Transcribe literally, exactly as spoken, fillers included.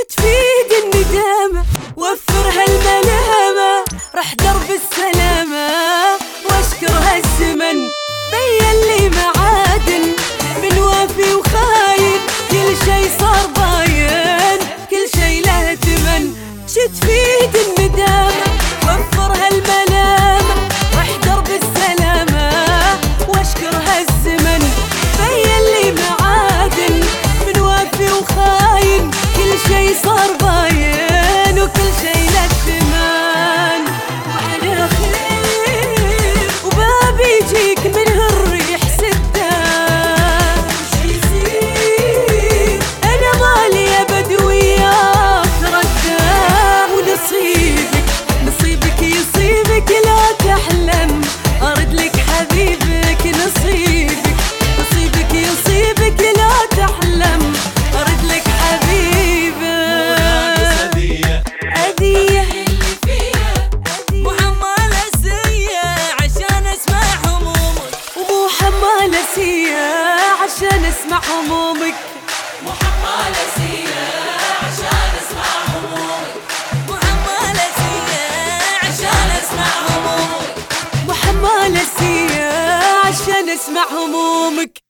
تفيد الندامة وفر هالملامة رح درب السلامة واشكر هالزمن بين لي معادن من وافي وخاين كل شي صار باين كل شي له ثمن. شي تفيد الندامة وفر هالملامة رح درب السلامة واشكر هالزمن بين لي معادن من وافي وخاين كل شي صار باين وكل شي له ثمن. وعلى خير وبابي يجيك منه الريح سدان وش يصير انا مالي ابد وياك ردان. ونصيبك نصيبك يصيبك لا تحلم ارد لك حبيبك نصيبك نصيبك يصيبك لا تحلم ارد لك حبيبك. أذية اللي فيها مو حمالة سية عشان اسمع همومك ومو حمالة سية عشان اسمع همومك مو حمالة سيئة عشان اسمع همومك مو حمالة سيئة عشان اسمع همومك مو حمالة سية عشان اسمع همومك.